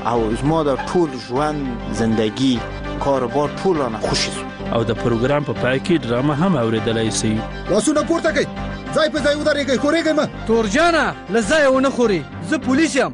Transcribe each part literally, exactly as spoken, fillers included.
او زما د ټول ژوند زندگی کاروبار ټول نه خوشی شو. او د پروګرام په پای کې ډرامه هم اوریدلای شي. لاسونه پورته کړئ، ځای په ځای ودرېږئ، خورېږئ مه. تورجانه له ځایه ونه خوري، زه پولیس یم.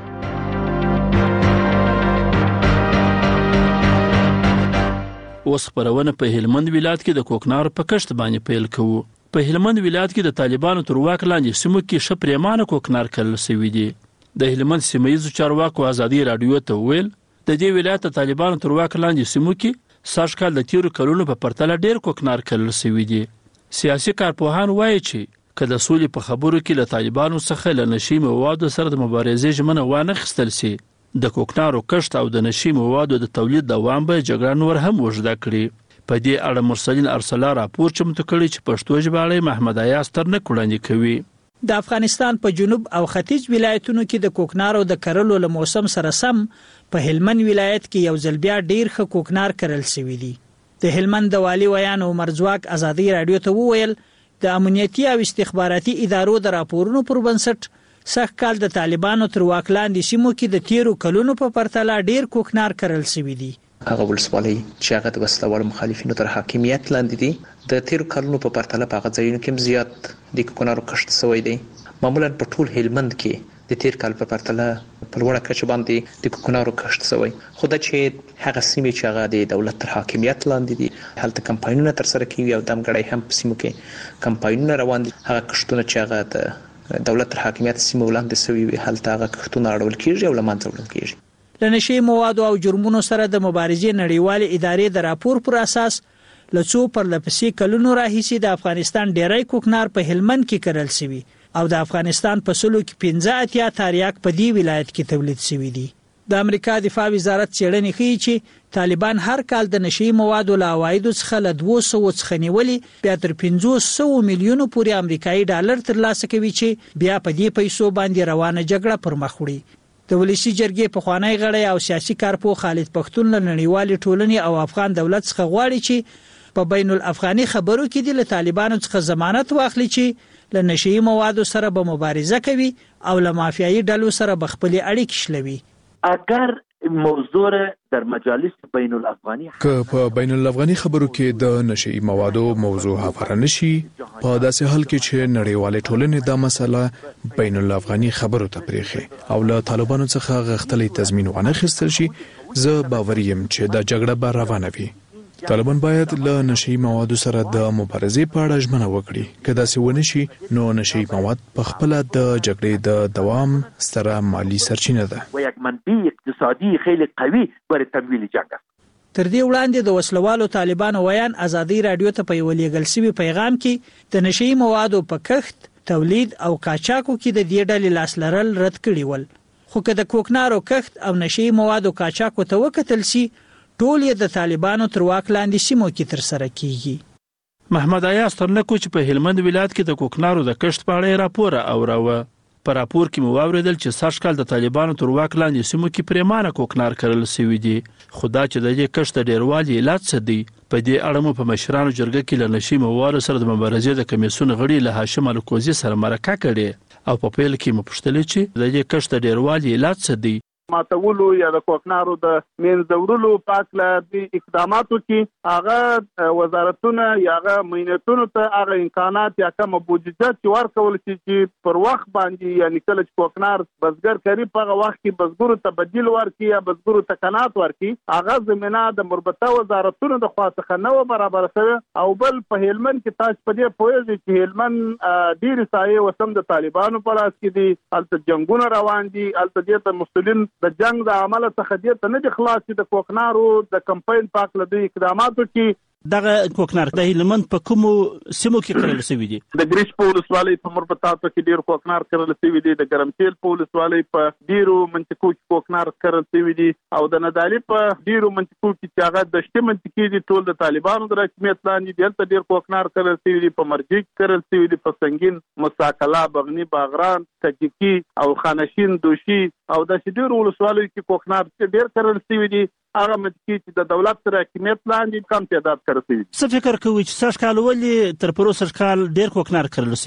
اوس خبرونه په هلمند ولایت کې د کوکنار په کښت باندې پیل کوو. په هلمند ولایت کې د طالبانو تر واک لاندې سیمو کې ښه پریمانه کوکنار کرل شوي دي. د هلمند سیمه ییزو چارواکو ازادي راډیو ته وویل د دې ولایت د طالبانو تر واک لاندې سیمو کې سږ کال د تیرو کلونو په پرتله ډېر کوکنار کرل شوي دي. سیاسي کارپوهان وایي چې که د سولې په خبرو کې له طالبانو څخه له نشي موادو سره د مبارزې ژمنه وانه اخیستل شي، د کوکنارو کښت او د نشي موادو د تولید دوام به جګړه نور هم اوږده کړي. په دې اړه مرسلین ارسلا راپور چمتو کړی چې پښتو ژباړه محمد ایاز ترنک وړاندې کوي. د افغانستان په جنوب او ختیځ ولایتونو کې د کوکنارو د کرلو له موسم سره سم په هلمند ولایت کې یو ځل بیا ډیر ښه کوکنار کرل شوی دی. د هلمند د والي ویان عمر ځواک ازادي راډیو ته وویل د امنیتي او استخباراتي ادارو د راپورونو پر بنسټ سږ کال د طالبانو تر واک لاندې سیمو کې د تیرو کلونو په پرتله ډیر کوکنار کرل شوی دی. هغه ولسوالۍ چې هغه د وسلوال مخالفینو تر حاکمیت لاندې دي د تیرو کلونو په پرتله په هغه ځایونو کې زیات د کوکنارو کښت شوی دی. معمولا په ټول هلمند کې د تیر کال په پرتله په لوړه کچه باندې د کوکنارو کښت شوی، خو دا چې هغه سیمې چې هغه د دولت تر حاکمیت لاندې دي هلته کمپاینونه ترسره کیږي او دمګړی هم په سیمو کې کمپاینونه روان دي. هغه کښتونه چې هغه د دولت تر حاکمیت سیمو لاندې شوي وي هلته هغه کښتونه اړول کیږي او له منځه وړل کیږي. له نشي موادو او جرمونو سره د مبارزې نړیوالې ادارې د راپور پر اساس له څو پرلپسې کلونو راهیسې د افغانستان ډیری کوکنار په هلمند کې کرل شوی او د افغانستان په سلو کې پنځه اتیا تاریاک په دې ولایت کې تولید شوی دی. د امریکا دفاع وزارت څېړنې ښیي چې طالبان هر کال د نشي موادو له عوایدو څخه له دوه سوه څخه نیولې بیا تر پنځوس سوه میلیونو پورې امریکایي ډالر ترلاسه کوي چې بیا په دې پیسو باندې روانه جګړه پر مخ وړي. د ولسی جرګې پخوانی غړی او سیاسي کارپوه خالد پښتون له نړیوالې ټولنې او افغان دولت څخه غواړي چې په بین الافغاني خبرو کې د طالبانو څخه ضمانت واخلي چې له نشي موادو سره به مبارزه کوي او له مافیایي ډلو سره به خپل اړیکې شلوي. اگر موضوع در مجالس بین الافغاني که په بین الافغاني خبرو کې د نشي موادو موضوع هواره نشي، په داسې حال کې چې نړیوالې ټولنې دا مسله بین الافغاني خبرو ته پرېښي او له طالبانو څخه غښتلی تضمین وانه اخیستل شي، زه باوري یم چې دا جګړه به روانه وي. طالبان باید له نشي موادو سره د مبارزې په اړه ژمنه وکړي. که داسې ونه شي نو نشي مواد په خپله د جګړې د دوام ستره مالی سرچینه ده و یک منبع اقتصادي خیلی قوي برای تمویل جنگ است. تر دې وړاندې د وسلوالو طالبانو ویان ازادي راډیو ته په یو لیږل شوي پیغام کې د نشي موادو په کښت، تولید او قاچاقو کې د دې ډلې لاس لرل رد کړي ول. خو که د کوکنارو کښت او نشي موادو قاچاقو ته وکتل شي ټول یې د طالبانو تر واک لاندې سیمو کې ترسره کیږي. محمد ایاز ترنکو چې په هلمند ولایت کې د کوکنارو د کښت په اړه راپور اوراوه. په راپور کې مو واوریدل چې سږ کال د طالبانو تر واک لاندې سیمو کې پریمانه کوکنار کرل شوی دی، خو دا چې د دې کښت د ډیروالي علت څه دی، په دې اړه مو په مشرانو جرګه کې له نشي موادو سره د مبارزې د کمیسیون غړي له هاشم الکوزي سره مرکه کړې او په پیل کې مو پوښتل چې د دې کښت د ډیروالي علت څه دی. ماتولو یا د کوکنارو د منځ وړلو په اړه د اقداماتو کې هغه وزارتونه یا هغه مینتونو ته هغه امکانات یا کوم بودجه چې ورکول شي چې پر وخت باندې یعنی کله چې کوکنار بزګر کوي په هغه وخت کې بزګرو ته بدیل ورکړي یا بزګرو ته قناعت ورکړي، هغه زمينه د مربوطه وزارتونو د خوا څخه نو برابر شوی. او بل په هلمند کې تاسو په دې پوهیږئ چې هلمند ډیر سایه وسم د طالبانو په لاس کې دي، هلته جنگونه روان دي، هلته د مسلمانانو د جنگ د عمل څخه دې ته نه خلاص دي. د کوکنارو د کمپاین پاک لدی اقداماتو کې دغه کوکنار د هلمند په کومو سیمو کې کرل شوی دي؟ د ګریش په ولسوالۍ په مربوطاتو کې ډیر کوکنار کرل شوی دي، د ګرمسیل په ولسوالۍ په ډیرو منطقو کې کوکنار کرل شوی دي، او د ندالي په ډیرو منطقو کې چې هغه د شته منطقې دي ټول د طالبانو د حکومت لاندې دي، هلته ډیر کوکنار کرل شوی دي، په مرجیک کرل شوی دي، په سنگین، مساکلا، بغنی، باغران، تجکی او خانشین، دوشي او د ډیرو ولسوالۍ کې کوکنار ډیر کرل شوی دي. هغه منطقې چې د دولت تر حکومت لاندې کم تعداد کرل شوی دي. څه فکر کوئ چې سږ کال ولې تر پروسه کال ډیر کوکنار کرل شوی دي؟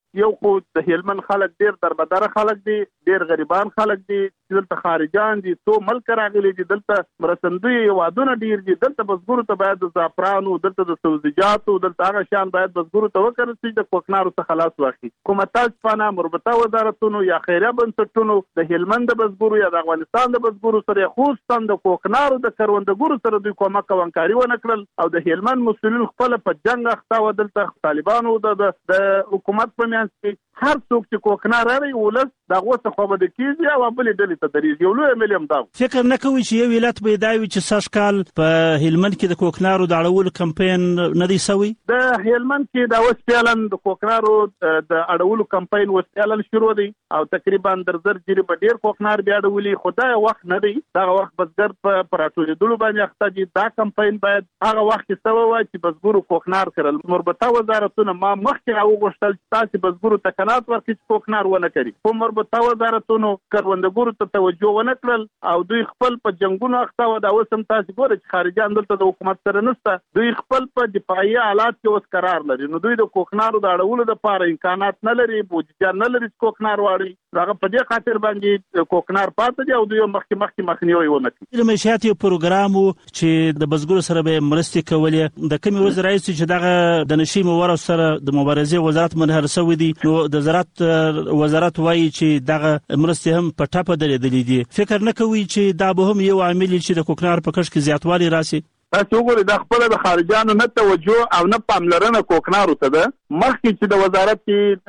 یو خو د هلمند خلک ډیر دربدره خلک دي، ډیر غریبان خلک دي، دلته خارجان دي، څو ملک راغلي دي، دلته مرستندوی وادونه ډیر دي، دلته بزګرو ته باید د زعفرانو، دلته د سبزیجاتو، دلته هغه شیان باید بزګرو ته وکړل شي د کوکنارو څخه خلاص واخلي. حکومت څخه مربوطه وزارتونو یا خیریه بنسټونو د هلمند د بزګرو یا د افغانستان د بزګرو سره، خصوصا د کوکنارو د کروندګرو سره دوی کومک او همکاري ونه کړل او د هلمند مسؤلین خپل په جنگ اخته و. دلته طالبانو د د حکومت په میانس کې هر څوک چې کوکنار لري ولس دغه څه خو به د کیږي او بل ډلې ته درېږي. یو لوی ملیم دا فکر نه کوي چې یو ولایت به دا وي چې سږ کال په هلمند کې د کوکنارو د اړولو کمپاین نه دی سوی. د هلمند کې دا اوس فعلاً د کوکنارو د اړولو کمپاین اوس فعلاً شروع دی او تقریبا در زر جری په ډیر کوکنار بیا اړولي. خدای وخت نه دی، دا وخت بزګر په پراټولیدلو باندې اخته دي. دا کمپاین باید هغه وخت کې سوی وای چې بزګرو کوکنار کړل. مربوطه وزارتونه ما مخکې راوغوښتل چې تاسو بزګرو ته قناعت ورکړئ چې کوکنار ونه کړي، خو مربوطه وزارتونو کروندګرو ته توجه ونه کړل او دوی خپل په جنگونو اخته و. دا اوس هم تاسو ګورئ چې خارجان دلته د حکومت سره نشته، دوی خپل په دفاعي حالات کې اوس قرار لري. نو دوی د کوکنارو د اړولو لپاره امکانات نه لري، بودیجه نه لري چې کوکنار واړي. هغه په دې خاطر باندې کوکنار پاتې دي او دوی مخکې مخکې مخنیوي ونه کړي. د معیشت یو پروګرام چې د بزګرو سره به مرستې کولې، د کومې ورځې راځي چې دغه د نشي موارد سره د مبارزې وزارت منحل شوی دی، نو د زراعت وزارت وایي چې دغه مرستې هم په ټاپه درېدلې دي. فکر نه کوي چې دا به هم یو عامل چې د کوکنار په کښت کې زیاتوالی راسي؟ تاسو وګورئ دا خپل د خارجانو نه توجه او نه پاملرنه کوکنارو ته ده. مخکې چې د وزارت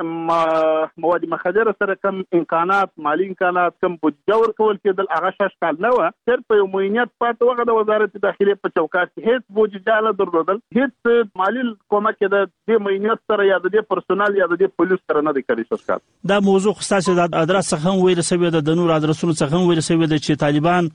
کې مواد مخدره سره کم امکانات، مالی امکانات، کم بودیجه ورکول کېدل، هغه شش کال نه و. صرف په یو معینیت پاتې وغه د وزارت داخلي په چوکاټ کې هیڅ بودیجه نه درلودل، هیڅ مالی کومک د دې معینیت سره یا د دې پرسونل یا د دې پولیس سره نه دی کړی شش کال. دا موضوع خاصه د ادرس څخه هم ویل شوی ده، د نور ادرسونو څخه هم ویل شوی ده چې طالبان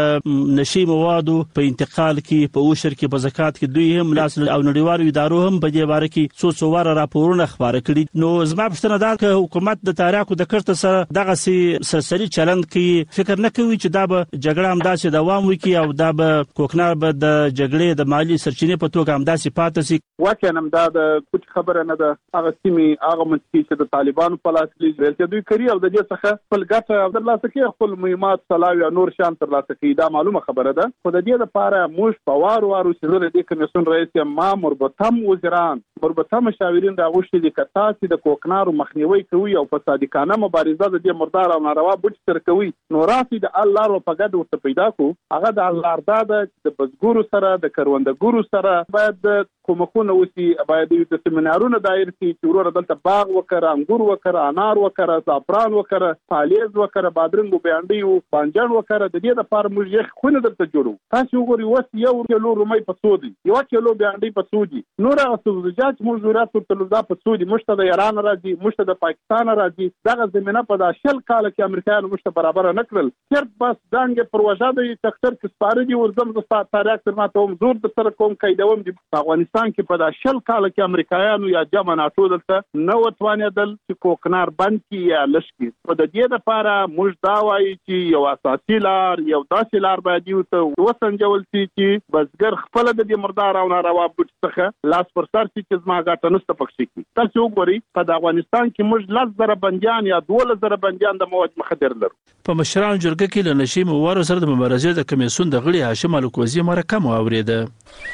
د نشي موادو په انتقال کې، په اوشر کې، په زکات کې دوی هم لاس او نړیوالو ادارو هم په دې باره کې څو څو واره راپورونه خبره کړي. نو زما پوښتنه دا که حکومت د تاریخو د کړت سره دغه سي سرسري چلند کوي، فکر نه کوي چې دا به جګړه هم داسې دوام وکړي او دا به کوکنار به د جګړې د مالی سرچینې په توګه هم داسې پاتې شي؟ واقعا دا د کوم خبره نه ده. هغه سیمې هغه منطقې چې د طالبانو په لاس کې دي دوی کوي او د دې څخه خپل ګټه او د لاسه کې خپل مهمات صلاوي او نور شان تر لاسه کوي. دا معلومه خبره ده. خو د دې لپاره موږ په وارو وارو چې د دې کمیسیون رئیس ما مربوطه وزیران، مربوطه مشاورین دا غوښتي دي چې تاسو د کوکنارو مخنیوي کوي او په صادقانه مبارزه د دې مردار او ناروا بوج سره کوي. نو راسي د الله رو په ګډ ورته پیدا کو. هغه د الله اردا د بزګرو سره، د کروندګرو سره باید کومکونه وسی، باید د سیمینارونو دایر شي چې ورور دلته باغ وکړه، انګور وکړه، انار وکړه، زعفران وکړه، پالیز وکړه، بادرنګ او بانډي او بانجان وکړه. د دې لپاره موږ یې خونه دلته جوړو. تاسو وګورئ اوس یو کیلو رومي په څو دي، یو کیلو بانډي په څو دي، نور سبزیجات موږ ضرورت ورته لږه په څو دي. مشته د ایران راځي، مشته د پاکستان راځي. دغه زمينه په داشل کال کې امریکایانو مشته برابر نه کړل. صرف بس دانګ پروژه د تکتر کې سپاره دي ورزم د تاریخ تر ماته هم زور د سره کوم کیدوم دي. افغانستان کې په داشل کال کې امریکایانو یا جمع ناتو دلته نو وتوانېدل چې کوکنار بند کی یا لشکي. په د دې لپاره موږ دا وایي چې یو اساسي لار، یو داسې لار باید یو ته وسنجول شي چې بزګر خپل د دې مردار او ناروا بوج څخه لاس پر سر شي چې زما ګټه نشته پکې کی. تاسو وګورئ په افغانستان کې موږ لږ زره بنديان یا دوله زره بنديان د مواد مخدر لرو. په مشرانو جرګه کې له نشي موارد سره د مبارزې د کمیسیون د غړي هاشم الکوزي مرکه مو اوریده.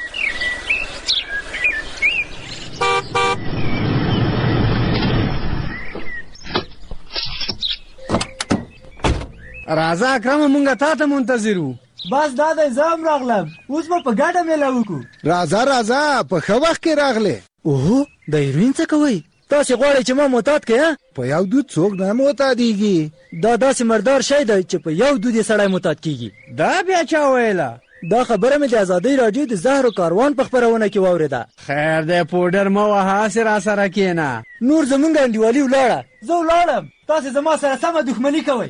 راځه اکرم مونږه تا ته منتظر وو. بس دا د زام راغلم، اوس به په ګډه میله وکړو. راځه راځه په ښه وخت کې راغلې. اوهو د هیروین څه کوئ؟ تاسې غواړئ چې ما معتاد کړئ؟ په یو دود څوک نه معتادېږي. دا داسې مردار شی دی چې په یو دود یې سړی معتاد کېږي. دا بیا چا ویله؟ دا خبره مې د ازادۍ راډیو د زهرو کاروان په خپرونه کې واورېده. خیر دی پوډر مه وهه، هسې را سره کښېنه. نور زمونږ انډیوالي ولاړه، زه ولاړم، تاسې زما سره سمه دښمني کوئ.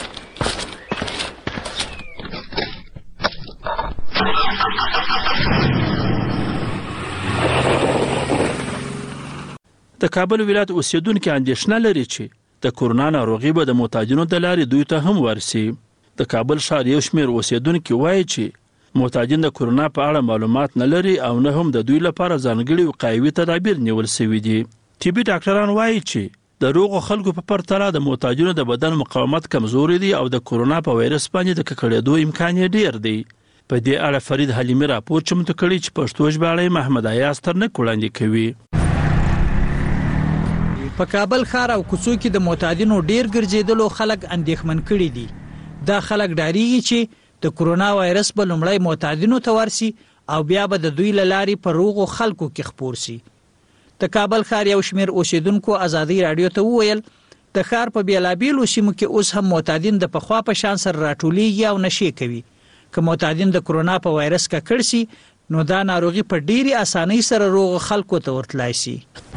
د کابل ولایت اوسیدونکو اندېښنه لري چې د کورونا ناروغي به د معتادینو د لارې دوی ته هم ورسي. د کابل ښار یو شمېر اوسیدونکو وایي چې معتادین د کورونا په اړه معلومات نه لري او نه هم د دوی لپاره ځانګړي وقایوي تدابیر نیول شوي دي. طبي ډاکټران وایي چې د روغو خلکو په پرتله د معتادینو د بدن مقاومت کمزوري دی او د کورونا په وایرس باندې د ککړېدو امکان یې ډیر دی. په دې اړه فرید حلیمي راپور چمتو کړی چې پښتو ژباړی محمد ایاز ترنک وړاندې کوي. په کابل ښار او کوڅو کې د معتادینو ډیر ګرځېدلو خلک اندېښمن کړي دي. دا خلک ډاریږي چې د کورونا وایرس به لومړی معتادینو ته ورسي او بیا به د دوی له لارې په روغو خلکو کې خپور سي. د کابل ښار یو شمېر اوسیدونکو ازادي راډیو ته وویل د ښار په بیلابیلو سیمو کې اوس هم معتادین د پخوا په شان سره راټولیږي او نشې کوي. که معتادین د کورونا په وایرس ککړ سي نو دا ناروغي په ډیري اسانۍ سره روغ خلکو ته ورتلای سي.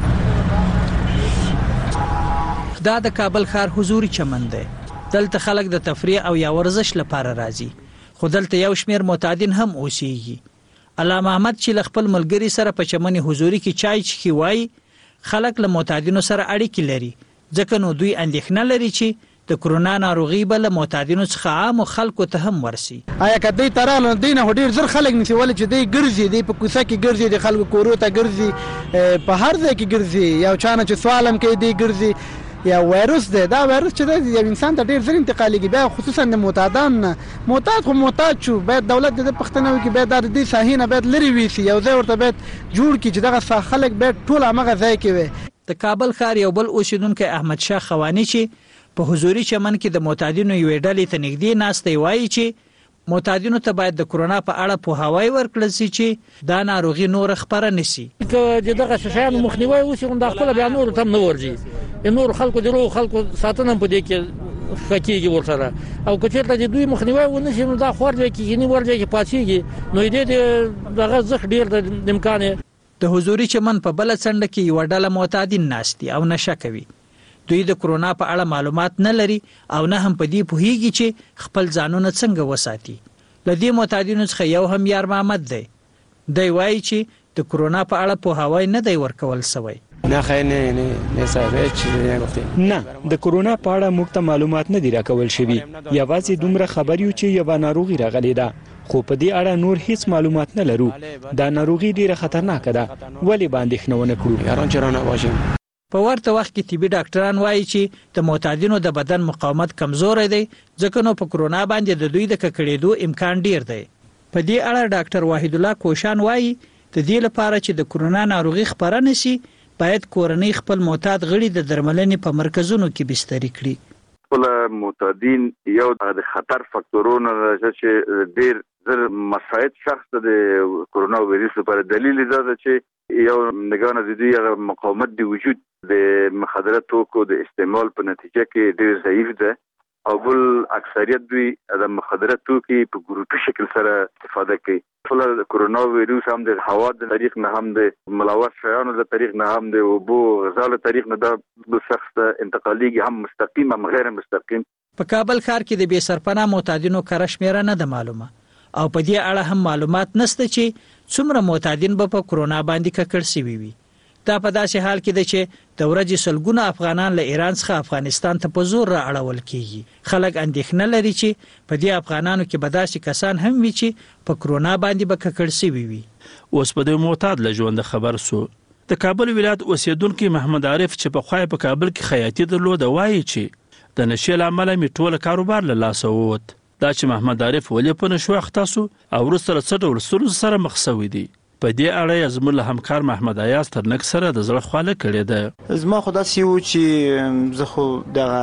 دا د کابل ښار حضوري چمن دی. دلته خلک د تفریح او یا ورزش لپاره راځي، خو دلته یو شمېر معتادین هم اوسېږي. علامه احمد چې له خپل ملګري سره په چمن حضوري کې چای چښي وایي خلک له معتادینو سره اړیکې لري، ځکه نو دوی اندېښنه لري چې د کورونا ناروغي به له معتادینو څخه عامو خلکو ته هم ورسي. آیا که دوی ته راغله دوی نه ډېر زر خلک نیسي، ولې چې دوی ګرځي، دوی په کوڅه کې ګرځي، د خلکو کورو ته ګرځي، په هر ځای کې ګرځي، یو چا نه چې سوال هم کوي دوی ګرځي. یا وایرس دی، دا وایرس چې دی یو انسان ته ډېر زر انتقالېږي، بیا خصوصا د معتادان نه. معتاد خو معتاد شو، باید دولت د پښتنه وکړي، باید د دې ساحې نه باید لرې ویسي، یو ځای ورته باید جوړ کړي چې دغه خلک باید ټول همغه ځای کې وي. د کابل ښار یو بل اوسیدونکی احمد شاه خوانی چې په حضوري چمن کې د معتادینو یوې ډلې ته نږدې ناست دی وایي چې معتادینو ته باید د کورونا په اړه پوهاوی ورکړل شي چې دا ناروغي نور خپره نشي. که دغه شیانو مخنیوی وشي نو د خپل بیا نور تم نه ورځي، نور خلکو د روغ خلکو ساتنه په دې کې خکېږي ورسره، او که چېرته د دوی مخنیوی ونه شي نو دا خور ځای کې کینی ور ځای کې پاتېږي، نو دې دغه زخ ډیر د امکان. د حضوري چمن په بل څنډه کې یو ډله معتادین ناست دي او نشه کوي. دوی د کورونا په اړه معلومات نه لري او نه هم په دې پوهیږي چې خپل ځانونه څنګه وساتي. له دې معتادینو څخه یو هم یار محمد دی. دی وایي چې د کورونا په اړه پوهاوی نه دی ورکول سوی. نه خیر نه نه نه صاحب چې نه غوښتي نه د کورونا په اړه موږ ته معلومات نه دی راکول شوی، یوازې دومره خبر یو چې یو ناروغي راغلی ده، خو په دې اړه نور هیڅ معلومات نه لرو. دا ناروغي ډیره خطرناکه ده، ولې باندې خنونه نه کړو. یاران چرانه واجب. په ورته وخت کې طبي ډاکټران وایي چې د معتادینو د بدن مقاومت کمزوری دی، ځکه نو په کورونا باندې د دوی د ککړېدو امکان ډیر دی. په دې اړه ډاکټر واحد الله کوشان وایي د دې لپاره چې د کورونا ناروغي خپره نشي باید کورنۍ خپل معتاد غړي د درملنې په مرکزونو کې بستري کړي. خپل معتادین یو د خطر فاکتورونو چې ډیر زر مساعد شخص د کورونا وایرس لپاره دلیل دا ده چې یو نگاه د دې مقاومت دی وجود د مخدره توکو د استعمال په نتیجه کې ډیر ضعیف ده، او بل اکثریت دوی د مخدره توکي په ګروپي شکل سره استفاده کوي. خپل کورونا وایرس هم د هوا د طریق نه هم د ملوث شیانو د طریق نه هم د اوبو غذا له طریق نه د شخص ته انتقالېږي، هم مستقیم هم غیر مستقیم. په کابل ښار کې د بې سرپناه معتادینو کره شمېره نه ده معلومه، او په دې اړه هم معلومات نشته چې څومره معتادین به په کورونا باندې ککړ شوي وي. دا په داسې حال کې ده چې د ورځې سلګونه افغانان له ایران څخه افغانستان ته په زور را اړول کیږي. خلک اندېښنه لري چې په دې افغانانو کې به داسې کسان هم وي چې په کورونا باندې به ککړ شوي وي. اوس په دې معتاد له ژونده خبر سو. د کابل ولایت اوسیدونکي محمد عارف چې په خوای په کابل کې خیاطي درلوده وایي چې د نشې له امله مې ټوله کاروبار له لاسه ووت. دا چې محمد عارف ولې په نشو اخته سو او وروسته له څه ډول ستونزو سره مخ شوی دی. په دې اړه زموږ له همکار محمد ایاز ترنک سره د زړه خواله کړې ده. زما خو داسې و چې زه خو دغه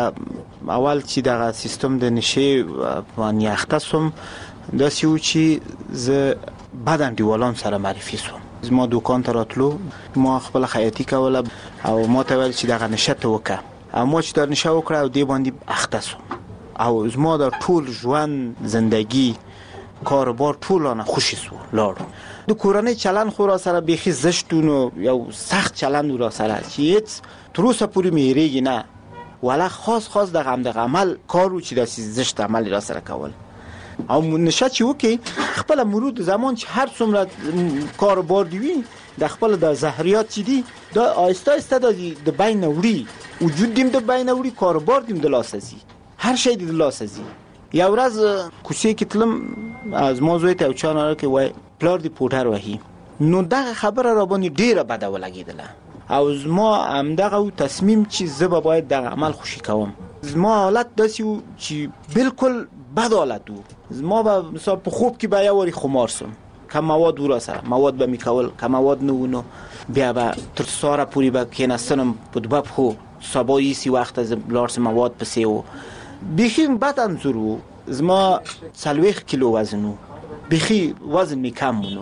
اول چې دغه سیستم د نشې باندې اخته سوم، داسې و چې زه بعد انډیوالان سره معرفي سوم. زما دوکان ته راتلو، ما خپل خیاطي کوله او ما ته ویل چې دغه نشه ته وکړه، او ما چې دا نشه وکړه او دې باندې اخته سوم، او زما د ټول ژوند زندگی کاروبار ټولانه خوشی سو لاړو. د کورنۍ چلند خو را سره بیخي زشتونو یو سخت چلند را سره چې هیڅ تر اوسه پورې مې هېرېږي نه، ولا خاص خاص دغه همدغه عمل کار و چې داسې زشت عمل را سره کول. او نشه چې وکړي خپله مرود زمان چې هر څومره کاروبار دی وي د خپل د زهریات چې دي دا آهسته آهسته د بین وړي، وجود دیم د بین وړي، کاروبار دیم د لاسه ځي، هر شی د لاسه ځي. یو ورځ کوڅې کې تلم، از ما زوی ته یو چا ناره کې وای پلار دی پوډر وهي، نو دغه خبره را باندې ډیره بده ولګېدله. او زما همدغه تصمیم چې زه به باید دغه عمل خوشی کوم. زما حالت داسې و چې بالکل بد حالت و. زما به مثلا په خوب کې به یو واری خمار سم، که مواد ورا سره مواد به میکول، که مواد نه ونو بیا به تر ساره پوری به کینستنم په دوبه خو سبا ایسی وقت از لارس مواد پسې و. بیخی بد انظور و. زما سلویخ کیلو وزنو، بیخی وزن می کم مونو.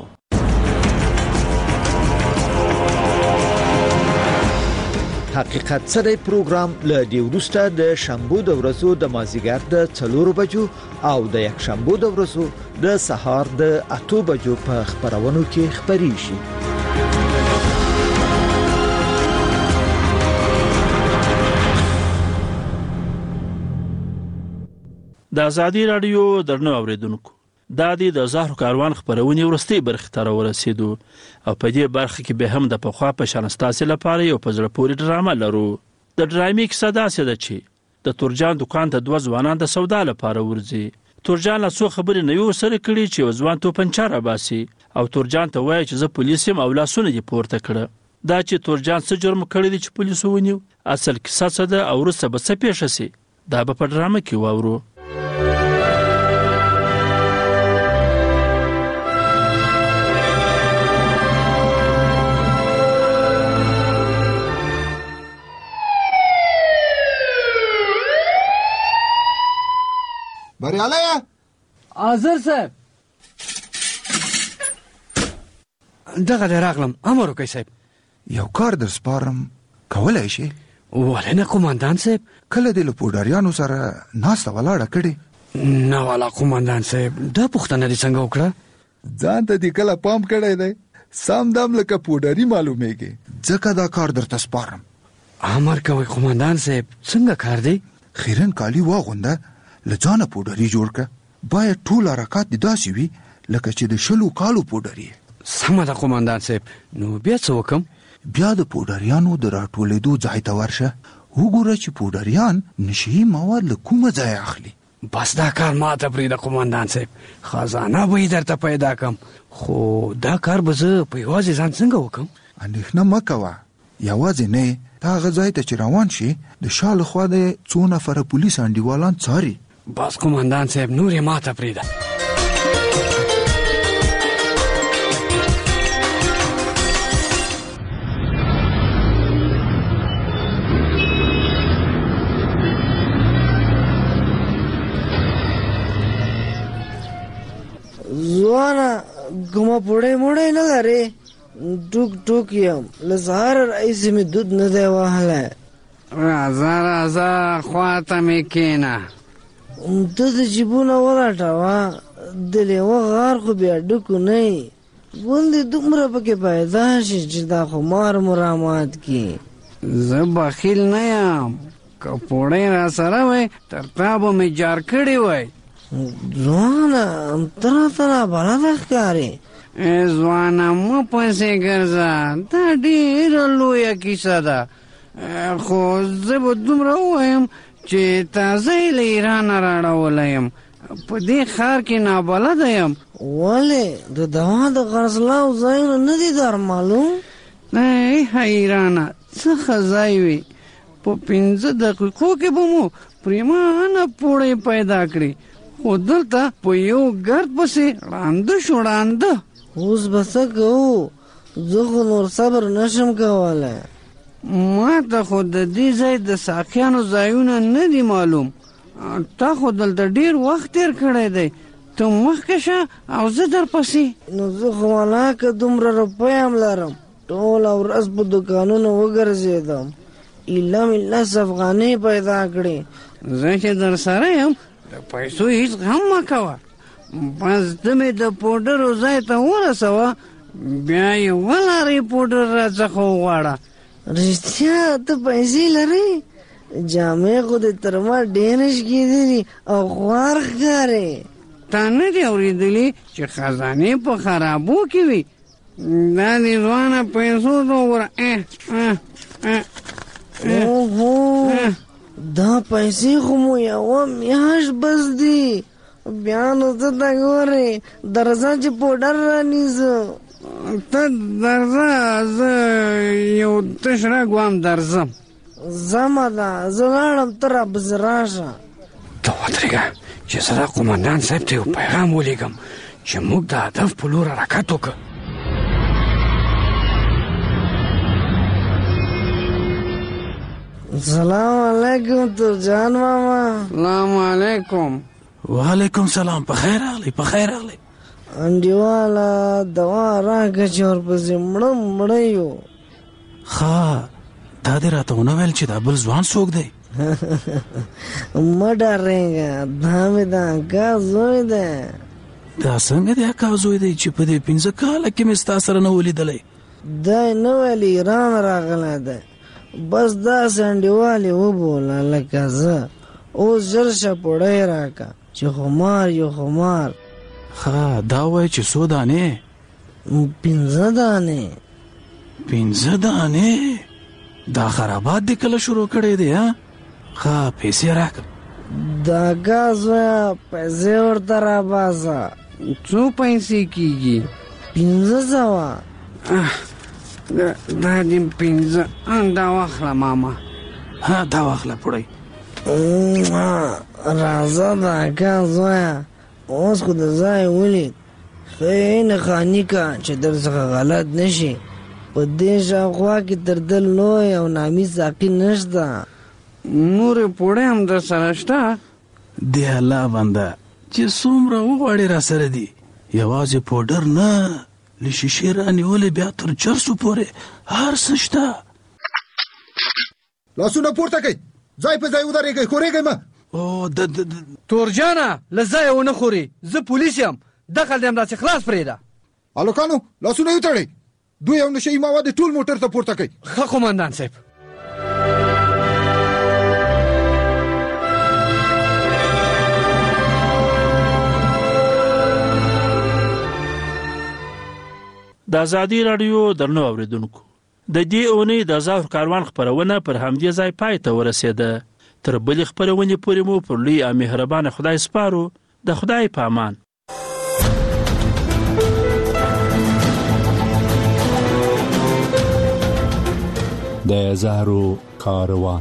حقیقت سره پروګرام له دی وروسته د شنبه د ورځو د مازیګر د څلورو بجو او د یک شنبه د ورځو د سهار د اتو بجو په خبرونو کې خبري شي. د ازادي رادیو درنو اوریدونکو، دا د زهرو کاروان خبرونه ورستي برخه تر ورسېدو او په دې برخه کې به هم د پخوا په شانستاسي لپاره یو پزړه پوری ډرامه لرو. د ډرامې کیسه داسې ده چې د تورجان دکان ته دوه ځوانان د سودا لپاره ورځي. تورجان له څو خبرې نه یو سره کړي چې ځوان تو پنچار باسي او تورجان ته وایي چې زه پولیس يم او لاسونه یې پورته کړه. دا چې تورجان څه جرم کړی دی چې پولیس ونیو، اصل کیسه څه ده او وروسته به څه پیښ شي، دا به په ډرامه کې واورو. بریاله حاضر صاحب دغه راغلم. امر وکړئ صاحب. یو کار در سپارم، کولای شي؟ ولې نه قومندان صاحب؟ کله د لپوډاریانو سره ناسته ولاړه کړي؟ نه والا قومندان صاحب، دا پوښتنه دې څنګه وکړه؟ ځان ته دې کله پام کړی دی؟ سم دم لکه پوډاري معلومیږي، ځکه دا کار درته سپارم. امر کوي قومندان صاحب. څنګه کار دی؟ خیرن کالی واغونده، لځانه پوډری جوړ ک. باید ټول حرکات دي داسې وي لکه چې د شلو کالو پوډری. سمه ده قومندان صاحب. نو بیا څه وکم؟ بیا د پوډریانو د راټولېدو ځای ته ورشه، وګوره چې پوډریان نشي مواد له کومه ځای اخلي. بس دا کار ماته پرېږده قومندان صاحب، خزانه به یې درته پیدا کم. خو دا کار به زه په یوازې ځان څنګه وکم؟ اندېښنه مه کوه، یوازې نه دا هغه ځای ته چې روان شي د شا له خوا د څو نفره پولیس انډیوالان څاري. بس قومندان صاحب، نور یې ماته پرېږده. ځوانه کومه پوړی موړی نه لرې؟ ټوک ټوک یم، له سهاره راهیسې مې دود نه دی وهلی. راځه راځه خواته مې کښېنه. ته د جیبونه ولټوه، د لیوه غار خو بیا ډکو نه یي. غوندې دومره پکې پیدا شي چې دا خمار مو رامات کړي. زه بخیل نه یم، که پوړی را سره وی تر تا به مې جار کړی وی. ځوانه ته راته نابلده ښکارې. ځوانه مه پسې ګرځه، دا ډېره لویه کیسه ده. خو زه به دومره ووایم چې تازه یې له ایرانه راړولی یم، په دې ښار کې نابلده یم. ولې د دوا د خرڅلاو ځایونه نه دي در معلوم؟ ای حیرانه، څه ښه ځای وي، په پنځه دقیقو کې به مو پرېمانه پوړی پیدا کړي. خو دلته په یو ګرد پسې ړانده شو ړانده. اوس به څه کوو؟ زه خو نور صبر نشم کولی. ما ته خو د دې ځای د ساقیانو ځایونه نه دي معلوم. تا خو دلته ډېر وخت تېر کړی دی، ته مخکې شه او زه درپسې. نو زه خو ولاکه دومره روپۍ هم لرم، ټوله ورځ په دوکانونو وګرځېدم، ایله مې لس افغانۍ پیدا کړې. زه چې در سره یم د پیسو هېڅ غم مه کوه، بس ته مې د پوډرو ځای ته ورسوه، بیا یې ولارې پوډر راڅخه وغواړه. رښتیا ته پیسې لرې؟ جامې خو دې تر ما ډېرې شکېدلي او خوار ښکارې. تا نه دي اورېدلي چې خزانې په خرابو کې وي؟ دا دې ځوانه پیسو ته وګوره. اوهو، دا پیسې خو مو یوه میاشت بس دي. بیا نو ته ته ګورې درځه چې پوډر رانیزه. ته درځه زه یو تش رګ وام درځم زما ده زه لاړم ته رابز راشه ته ودرېږه چې زه د قومندان صاحب ته یو پیغام ولیږم چې موږ د هدف په لور حرکت وکړو. سلام علیکم ترجان ماما. سلام علیکم. وعلیکم سلام. په خیر راغلی په خیر راغلی. انډیواله دوا راکړه چې ورپسې مړه مړه یو. ښه دا دې راته ونه ویل چې دا بل ځوان څوک دی؟ مه ډارېږه دا مې د اکا زوی دی. دا څنګه د اکا زوی دی چې په دې پنځه کاله کې مې ستا سره نه ولیدلی؟ دی نه ویل ایران راغلی دی، بس داسې انډیوالې وبوله لکه زه. اوس ژر شه پوړی راکړه چې خمار یو خمار. ښه دا وایي چې څو دانې؟ پنځه دانې. پنځه دانې؟ دا خرابات دې کله شروع کړی دی ها؟ ښه پیسې راکړه. د اکا زویه پیسې ورته راباسه. څو پیسې کېږي؟ پنځه سوه. دا دې پنځه دا واخله ماما. ها دا واخله پوړی. راځه د اکا زویه اوس خو د ځای ولید ښه نښاني که چې در څخه غلط نه شي. په دې شاوخوا کې تر ده لوی او نامي ساقي نشته. نورې پوړۍ هم در سره شته؟ د الله بنده چې څومره وغواړې را سره دي، یوازې پوډر نه له شیشې رانیولې بیا تر چرسو پورې هر څه شته. لاسونه پورته کړئ، ځای په ځای ودرېږئ، ښورېږئ مه. او د تورجانه له ځایه ونه خوري، زه پولیس یم، دخل دې همداسې خلاص پرېږده. هلکانو لاسونه یې وتړئ، دوی او نشه یي مواد ټول موټر ته پورته کړئ. ښه قومندان صاحب. د ازادي راډیو درنو اوریدونکو، د دې اونۍ د ظاهر کاروان خپرونه پر همدې ځای پای ته ورسېده. تر بلې خپرونې پورې مو پر لوی او مهربانه خدای سپارو. د خدای په امان. د ظاهر کاروان.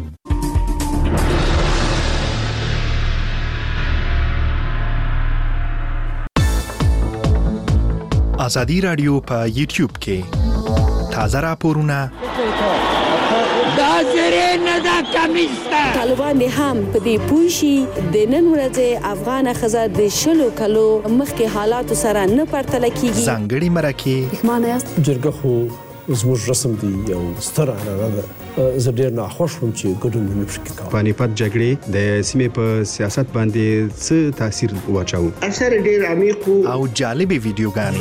ازادي راډیو په یوټیوب کې تازه راپورونه دا زری نه دا کمیسته. طالبان دې هم په دې پوه شي د نن ورځې افغان ښځه د شلو کلو مخکې حالاتو سره نه پرتله کیږي. ځانګړي مرکې پښمانه یاست؟ جرګه خو زموږ رسم دی او ستر عنعنه ده. زه ډېر ناخوښ وم چې ګډون مې نه پکې کاوه. پانیپت جګړې د سیمې په سیاست باندې څه تاثیر واچاوه؟ اثر ډېر عمیق او جالبې ویډیوګانې.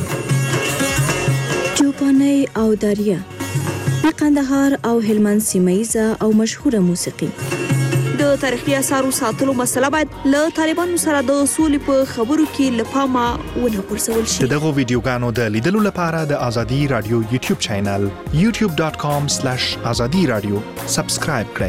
چوپانۍ او داریا د قندهار او هلمند سیمه‌ییزه او مشهوره موسیقي. د تاریخي اثارو ساتلو مسله باید له طالبانو سره د سولې په خبرو کې له پامه ونه غورځول شي. دغه ویډیوګانو د لیدلو لپاره د ازادي راډیو یوټیوب چینل یوټیوب ډاټ کام سلیش ازادي راډیو سبسکرایب کړئ.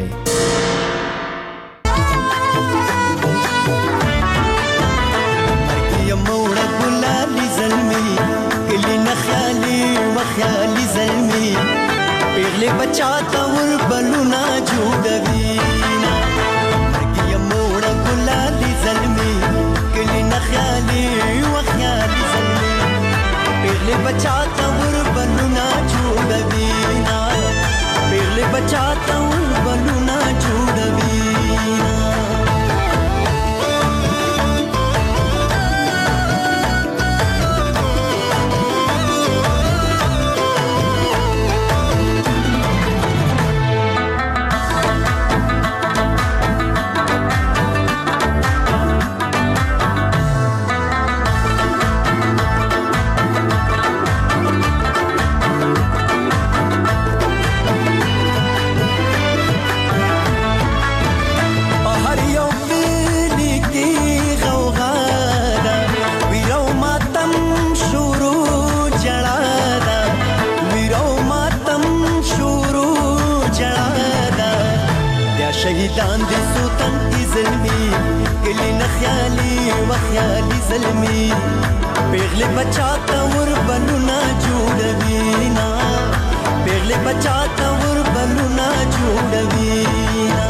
پیغلی بچا تا ور بلونا جوړوینا مرګي موړه ګلالي زلمي کلی نخیالي وخیالي زلمي پیغلی بچا تا ور بلونا جوړوینا پیغلی بچا تا ور بلونا جوړوینا. شهیدان دي سوتن کی زلمی کلی نخیالی وخیالی زلمی پیغلې بچا ته ور بلونه جوړوي نا پیغلې بچا ته ور بلونه جوړوي نا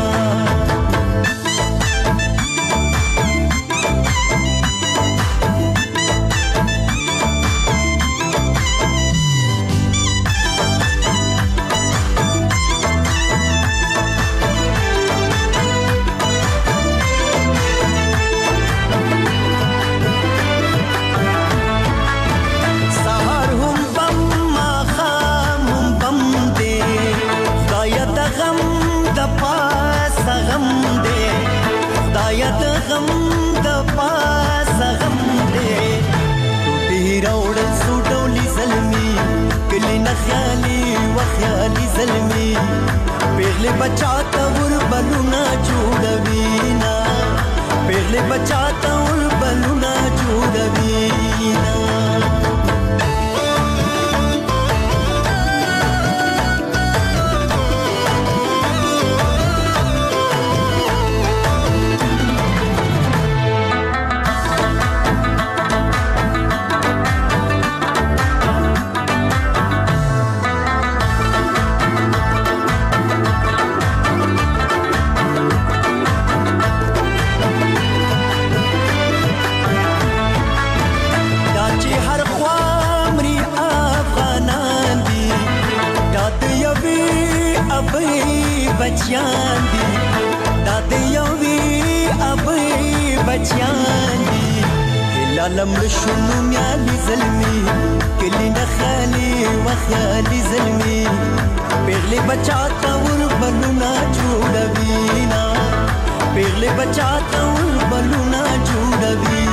زلمی پیغلې بچا ته ور بلونه جوړوي نا پیغلې بچا ته ور بلونه جوړوي نا بچیان دی داده یوی ابی بچیان دی هلالم رشنو میالی ظلمی کلی نخالی و خیالی ظلمی پیغلی بچا تاور بلونا جوڑوی نا پیغلی بچا تاور بلونا جوڑوی